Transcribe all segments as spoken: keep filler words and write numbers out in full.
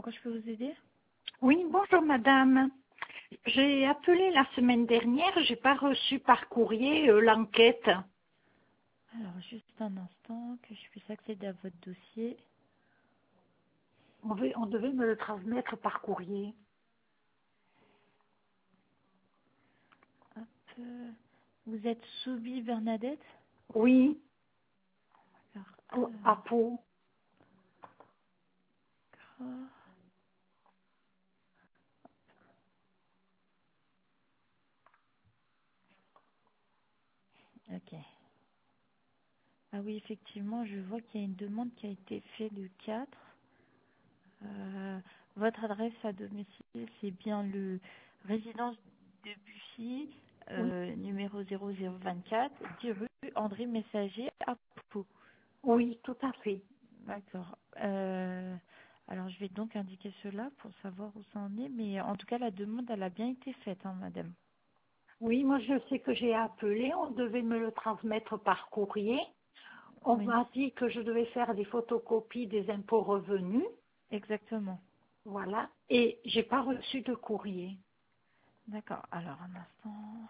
quoi je peux vous aider? Oui, bonjour madame. J'ai appelé la semaine dernière, j'ai pas reçu par courrier euh, l'enquête. Alors, juste un instant que je puisse accéder à votre dossier. On, veut- on devait me le transmettre par courrier. Hop, euh, vous êtes Soubi Bernadette? Oui, Alors, au- à euh, Pau. d'accord. Ok. Ah oui, effectivement, je vois qu'il y a une demande qui a été faite le quatre. Euh, votre adresse à domicile, c'est bien le résidence de Bussy, Oui, euh, numéro zéro zéro vingt-quatre, dix rue André Messager à Pau. oui, tout à fait. D'accord. Euh, alors, je vais donc indiquer cela pour savoir où ça en est, mais en tout cas, la demande, elle a bien été faite, hein, madame. Oui, moi je sais que j'ai appelé, on devait me le transmettre par courrier. On Oui, m'a dit que je devais faire des photocopies des impôts revenus, exactement. voilà, et j'ai pas reçu de courrier. D'accord. Alors, un instant.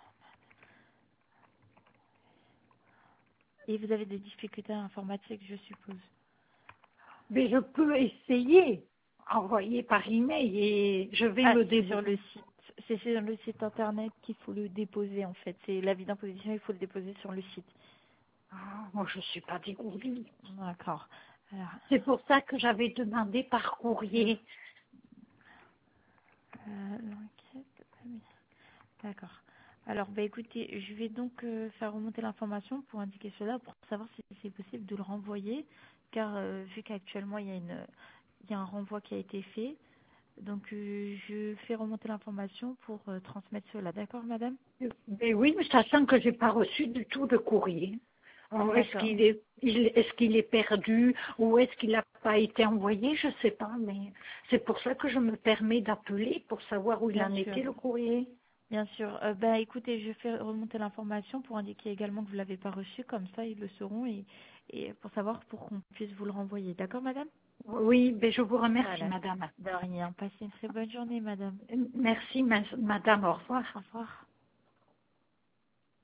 Et vous avez des difficultés informatiques, je suppose. Mais je peux essayer, envoyer par email et je vais Ah, me c'est sur débrouiller. le site. C'est sur le site internet qu'il faut le déposer, en fait. C'est l'avis d'imposition, il faut le déposer sur le site. Ah, moi, je suis pas dégourdie. D'accord. Alors, C'est pour ça que j'avais demandé par courrier. euh, l'enquête. Ah oui. D'accord. Alors, bah, écoutez, je vais donc euh, faire remonter l'information pour indiquer cela, pour savoir si c'est possible de le renvoyer, car euh, vu qu'actuellement il y a une, il y a un renvoi qui a été fait, donc euh, je fais remonter l'information pour euh, transmettre cela. D'accord, madame? Mais oui, mais sachant que j'ai pas reçu du tout de courrier. Alors, est-ce D'accord. qu'il est, il- est-ce qu'il est perdu ou est-ce qu'il n'a pas été envoyé? Je sais pas, mais c'est pour ça que je me permets d'appeler pour savoir où il Bien en sûr. était le courrier. Bien sûr. Euh, bah, écoutez, je fais remonter l'information pour indiquer également que vous ne l'avez pas reçu, comme ça ils le sauront et, et pour savoir pour qu'on puisse vous le renvoyer. D'accord, madame? Oui, ben je vous remercie, Voilà. madame. De rien. Passez une très bonne journée, madame. Merci, ma- madame. Au revoir. Au revoir.